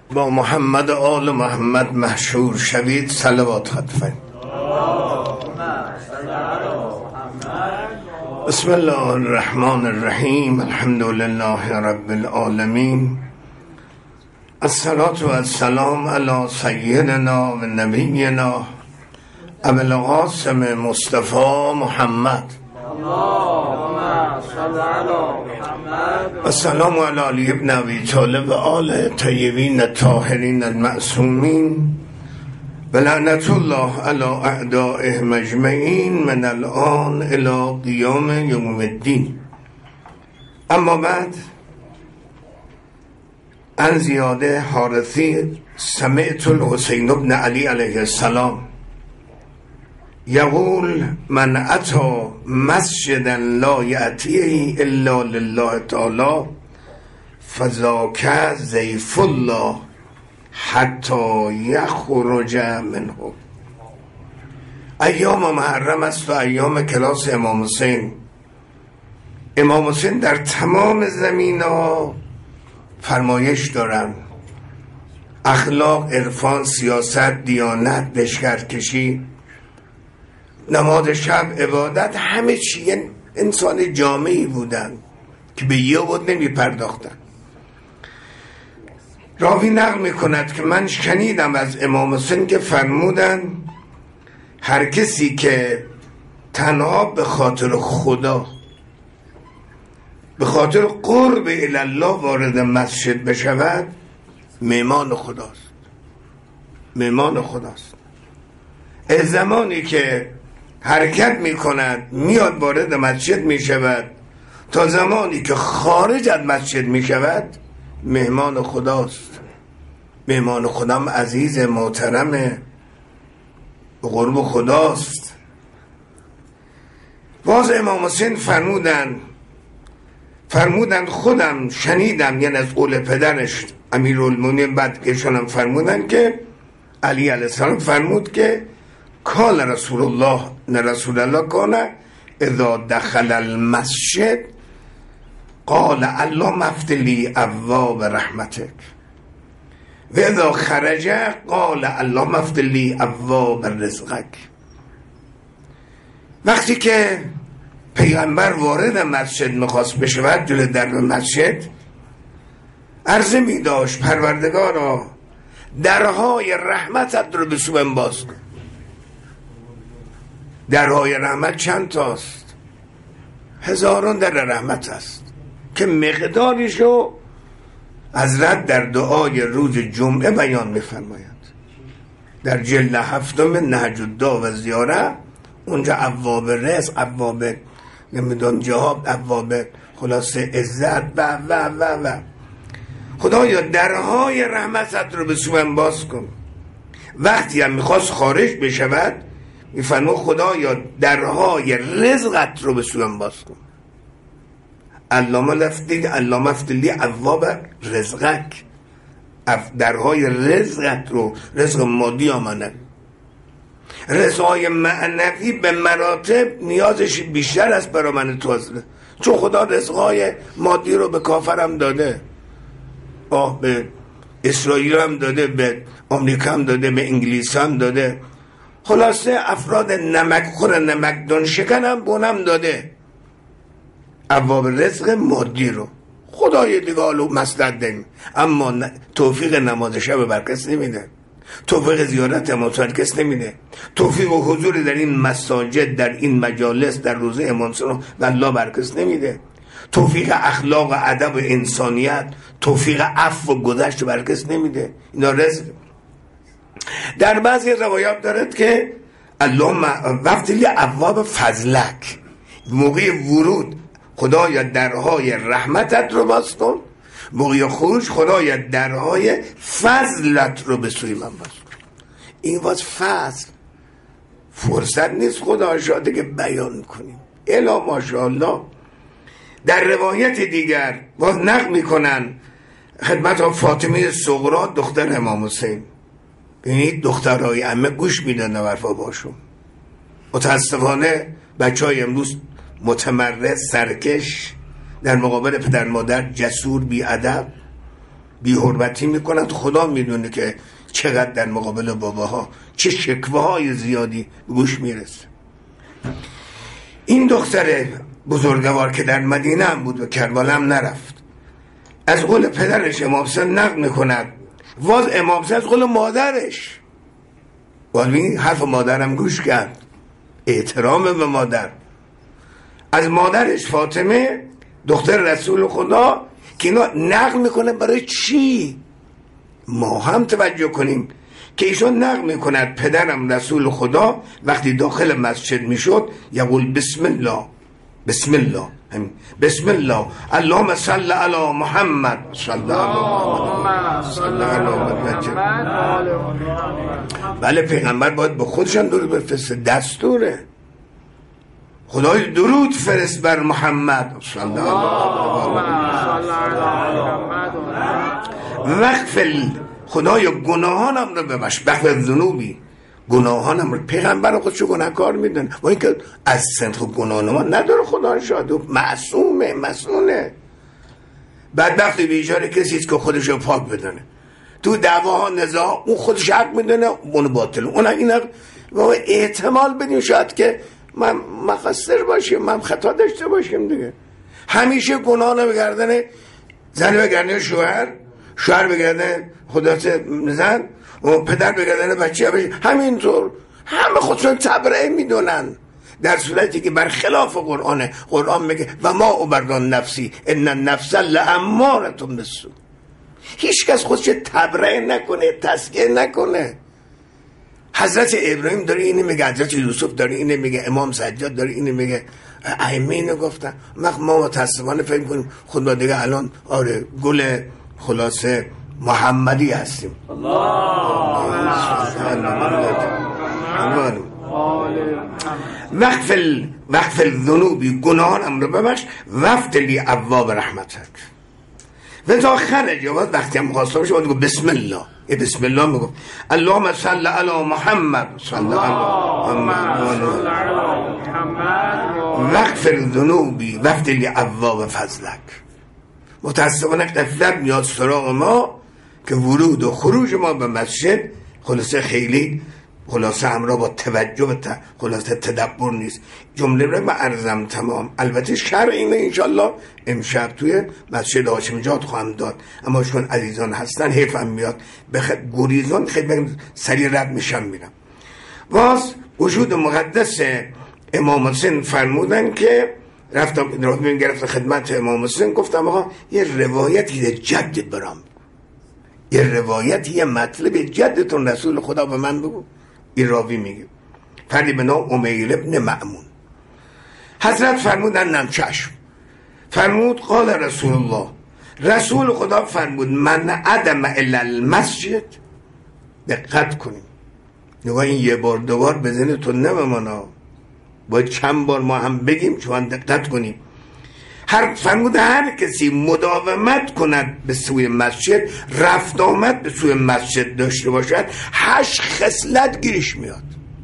با محمد و آل محمد محشور شوید. صلوات خطفه. بسم الله الرحمن الرحیم. الحمد لله رب العالمین. الصلاة والسلام علی سیدنا و نبینا ابو القاسم مصطفی محمد. السلام علی علی ابن ابی طالب و آل طیبین الطاهرین المعصومین و لعنت الله علی اعدائهم اجمعین من الان الی قیام یوم الدین. اما بعد، عن زیاده حارثی سمعت الحسین بن علی علیه السلام یقول من اتی مسجدا لا یأتیه الا لله تعالی فذاک ضیف الله حتی یخرج منه. ایام محرم است و ایام کلاس امام حسین. امام حسین در تمام زمین ها فرمایش دارن: اخلاق، عرفان، سیاست، دیانت، لشکرکشی، نماز شب، عبادت، همه چی. انسان جامعی بودن که به یه بود نمی پرداختن. راوی نقل می کند که من شنیدم از امام حسین که فرمودن هر کسی که تنها به خاطر خدا، به خاطر قرب الله وارد مسجد بشود، مهمان خداست. مهمان خداست. از زمانی که حرکت می کند میاد وارد مسجد می شود تا زمانی که خارج از مسجد می شود، مهمان خداست. مهمان خدام عزیز محترمه، به قرب خداست. باز امام حسین فرمودن خودم شنیدم، یعنی از قول پدرش امیرالمومنین بعد ایشون فرمودن که علی علیه السلام فرمود که کان رسول الله کان اذا دخل المسجد قال اللهم افتح لی ابواب رحمتک و اذا خرج قال اللهم افتح لی ابواب رزقک. وقتی که پیغمبر وارد مسجد میخواست بشود، جلوی در مسجد عرضه میداشت: پروردگارا درهای رحمتت رو به سویم باز کن. درهای رحمت چند تاست؟ هزاران در رحمت است که مقدارشو حضرت در دعای روز جمعه بیان میفرمایند. در جلد 7 نهج الدعا و زیاره، اونجا ابواب رزق، ابواب نمیدون جهاد، ابواب خلاصه عزت و خدایا درهای رحمتت رو به سویم باز کن. وقتی هم میخواست خارج بشود میفرمود خدایا درهای رزقت رو به سویم باز کن. اللهم افتح لی ابواب رزقک. درهای رزقت رو، رزق مادی آمنه، رزقای معنوی به مراتب نیازش بیشتر است برای من تو حضرت، چون خدا رزقای مادی رو به کافرم داده، به اسرائیل هم داده، به آمریکا هم داده، به انگلیس هم داده، خلاصه افراد نمکخور نمکدان شکن هم بونم داده. ابواب رزق مادی رو خدای دیگه حالو مسلط دیم، اما توفیق نماز شب بر کس نمیده، توفیق زیارت امام کس نمیده، توفیق و حضور در این مساجد، در این مجالس، در روزه امام صلی الله بر کس نمیده، توفیق اخلاق و ادب و انسانیت، توفیق عفو و گذشت بر کس نمیده. اینا رزق. در بعضی روایات دارد که اللهم افتح لی ابواب فضلک. موقع ورود خدایا درهای رحمتت رو باز کن، موقع خروج خدایا درهای فضلت رو به سوی من باز کن. این باز فضل، فرصت نیست خدا شاده که بیان کنیم. الا ماشاءالله. در روایت دیگر باز نقل میکنن خدمت فاطمه صغرا دختر امام حسین. ببینید دخترهای عمه گوش میدن حرفا باشون. متاسفانه بچهای امروز متمرد، سرکش، در مقابل پدر مادر جسور، بی ادب، بی حرمتی میکنن. خدا میدونه که چقدر در مقابل باباها چه شکوه های زیادی گوش میرسه. این دختر بزرگوار که در مدینه هم بود و کربلا هم نرفت، از قول پدرش امام حسین نقل میکند، واز امام حسین از قول مادرش، والبین حرف مادرم گوش کرد، احترام به مادر، از مادرش فاطمه دختر رسول خدا که اینا نقل میکنه. برای چی؟ ما هم توجه کنیم که ایشون نقل میکند پدرم رسول خدا وقتی داخل مسجد میشد یقول بسم الله بسم الله بسم الله اللهم صل علی محمد صلی الله علیه. بله پیغمبر باید به خودشان درود بفرسته، دستوره. خدای درود فرست بر محمد صلی الله علیه. وقفل خدای گناهانم رو ببخش، بخش ذنوبی گناهانم رو. پیغمبر خودشو گناهکار میدونه و اینکه از سنخ گناهان ما نداره، خدا شاده معصومه مسئوله. بدبختی بیچاره کسی که خودشو پاک بدونه، تو دعواها نزاع اون خودش حق میدونه اون باطل، اون اینا احتمال بدیم شاید که من مقصر باشیم، من خطا داشته باشیم دیگه. همیشه گناه بگردن زن، بگردن شوهر بگردن خدا زن و پدر بگردن بچه، همینطور همه خودشون تبرئه میدونن، در صورتی که برخلاف قرآنه. قرآن میگه و ما ابرئ نفسی ان النفس لاماره بالسوء. هیچ کس خودش تبرئه نکنه، تزکیه نکنه. حضرت ابراهیم داره اینو میگه، حضرت یوسف داره اینو میگه، امام سجاد داره اینو میگه، ائمه اینو گفتن. ما متاسفانه فکر کنیم خدا دیگه الان آره گل خلاصه محمدی هستیم. وقف الذنوبی گناهانم رو ببخش، وفتلی ابواب رحمتک. و تا خرج وقتی هم خواستم شد گفت بسم الله، بسم الله میگفت اللهم صل علی محمد صلی الله علیه وقف الذنوبی وفتلی ابواب فضلک. متاسفانه قفلت میاد سراغ ما که ورود و خروج ما به مسجد خلاصه خیلی خلاصه همراه با توجه و خلاصه تدبر نیست. جمله رو با عرضم تمام. البته شرع اینه انشالله امشب توی مسجد هاشمی جات خواهم داد، اما چون عزیزان هستن حیفم میاد گریزان خیلی سریع رد میشم میرم. باز وجود مقدس امام حسین فرمودن که رفتم گرفت خدمت امام حسین، گفتم آقا یه روایتی جدت برام، یه روایتی یه مطلب جدتون رسول خدا به من بگو. این راوی میگه فردی به نام امیل ابن مأمون. حضرت فرمودن نم چشم. فرمود قال رسول الله، رسول خدا فرمود من عدم الا المسجد. دقت کنیم، نگاه این یه بار دو بار بزنه تو نمانا، باید چند بار ما هم بگیم چون دقت کنیم. فرمود هر کسی مداومت کند به سوی مسجد، رفت آمد به سوی مسجد داشته باشد، 8 خصلت گیرش میاد،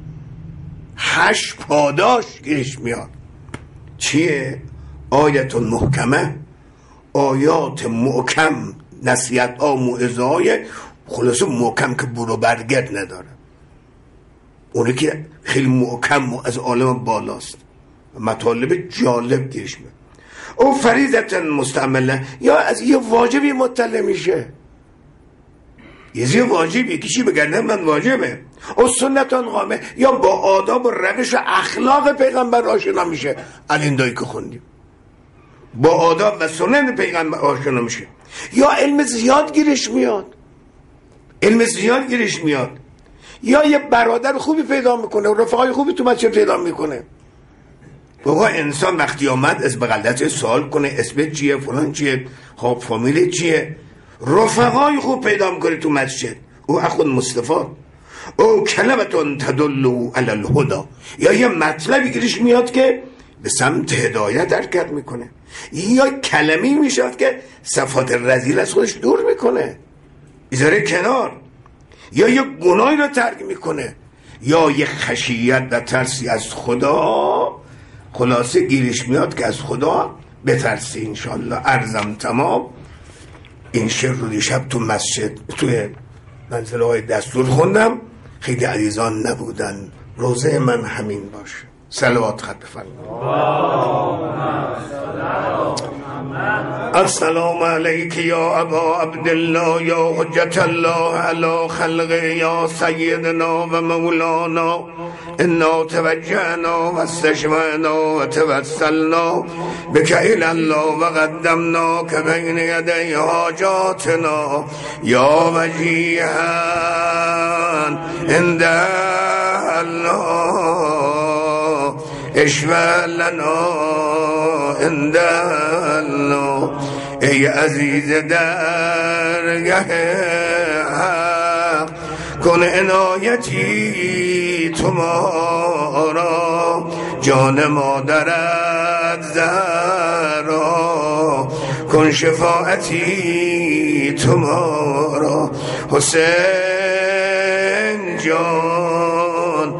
8 پاداش گیرش میاد. چیه؟ آیت محکمه، آیات محکم، نصیحت ها موعظه های خلاصه محکم که برو برگرد نداره، اونه که خیلی محکم و از عالم بالاست، مطالب جالب گیرش میاد. او فریضت مستعمله، یا از یه واجبی مطلع میشه، یه واجبی کشی بگرده من واجبه. او سنتان قامه، یا با آداب و روش و اخلاق پیغمبر آشنا میشه. الین دایی که خوندیم با آداب و سنت پیغمبر آشنا میشه. یا علم زیاد گیرش میاد، علم زیاد گیرش میاد. یا یه برادر خوبی پیدا میکنه و رفقای خوبی تو مسجد پیدا میکنه. بابا انسان وقتی آمد از بغلدت سوال کنه اسم چیه، فلان چیه، خب فامیل چیه، رفقای خوب پیدا میکنه تو مسجد. او خود مصطفی، او کلمتون تدلو علی الهدى، یا یه مطلبی گیرش میاد که به سمت هدایت حرکت میکنه، یا کلمی میشود که صفات رذیل از خودش دور میکنه ایذاره کنار، یا یه گناهی رو ترک میکنه، یا یه خشیت و ترسی از خدا خلاصه گیرش میاد که از خدا بترسی. انشالله عرضم تمام. این شعر رو دیشب تو مسجد توی منزل های دستور خوندم، خیلی عزیزان نبودن. روزه من همین باشه. صلوات خط بفرمایید. السلام علیک یا ابا عبدالله یا حجت الله علی خلقه یا سیدنا و مولانا انا توجهنا و استشفعنا و توسلنا بک الی الله و قدمنا که بین یدی حاجاتنا یا وجیها عند الله اشفع لنا عند الله. ای عزیز درگه حق کن عنایتی تو ما را، جان مادرت زهرا کن شفاعتی تو ما را. حسین جان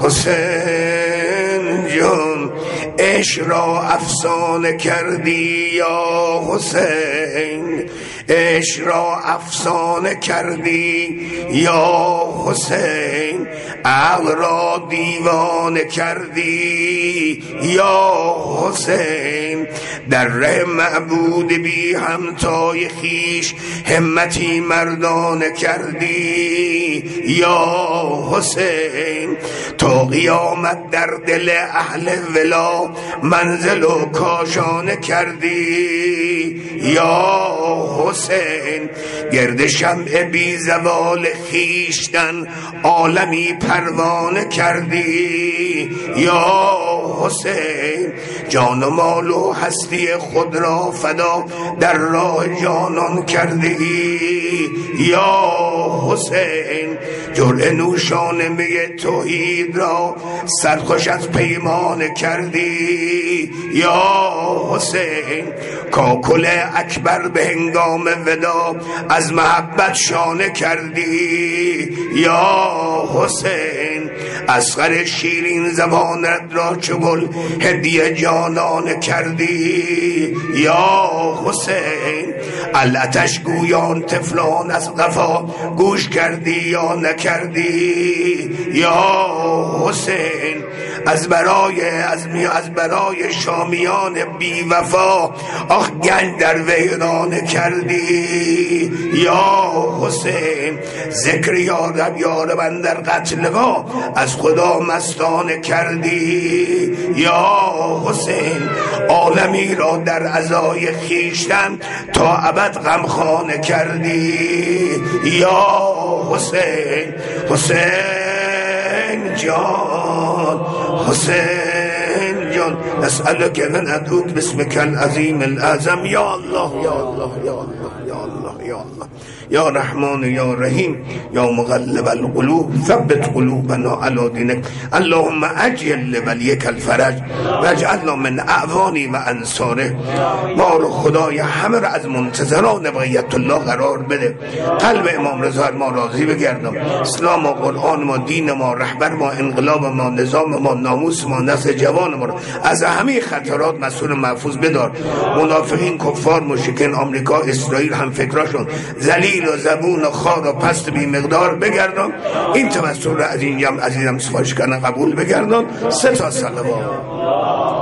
حسین جان عشق را افسانه کردی یا حسین، عشق را افسانه کردی یا حسین، عقل را دیوانه کردی یا حسین، در ره معبود بی همتای خیش همتی مردانه کردی یا حسین، تا قیامت در دل اهل ولا منزل و کاشانه کردی یا حسین، گرد شمع بی زوال خیشتن عالمی پروانه کردی یا حسین، جان و مال و هستی خود را فدا در راه جانان کردی یا حسین، جرعه نوشان می توحید را سرخوش از پیمانه کردی یا حسین، کاکل اکبر به هنگام ودا از محبت شانه کردی یا حسین، اصغر شیرین زبانت را چو گل هدیه جانانه کردی یا حسین، الاتش گویان طفلان از قفا گوش کردی یا نکردی یا حسین، از برای شامیان بی وفا آخ گنج در ویرانه کردی یا حسین، ذکر یارب یارب اندر قتلگاه از خدا مستانه کردی یا حسین، عالمی را در عزای خیشتن تا ابد غمخانه کردی یا حسین. حسین جان حسین جان نسألك وندعوك باسمك العظيم الأعظم یا الله یا الله یا الله یا الله یا الله یا رحمان یا رحیم یا مغلب القلوب ثبت قلوبنا علی دینک. اللهم عجل ولیک الفرج واجعلنا من اعوانی و انصاره. ما رو خدای همه را از منتظران بقیت الله قرار بده. قلب امام رضا ما راضی بگردم. اسلام و قرآن ما، دین ما، رهبر ما، انقلاب ما، نظام ما، ناموس ما، نسل جوان ما را از همه خطرات مسئول محفوظ بدار. منافقین، کفار، مشرکین، آمریکا، اسرائیل هم فکراشون ذلیل و زبون و خار و پست بی مقدار بگردان. این توسل را از این جمع عزیزم سفارش کردن قبول بگردان. 3 تا صلوات.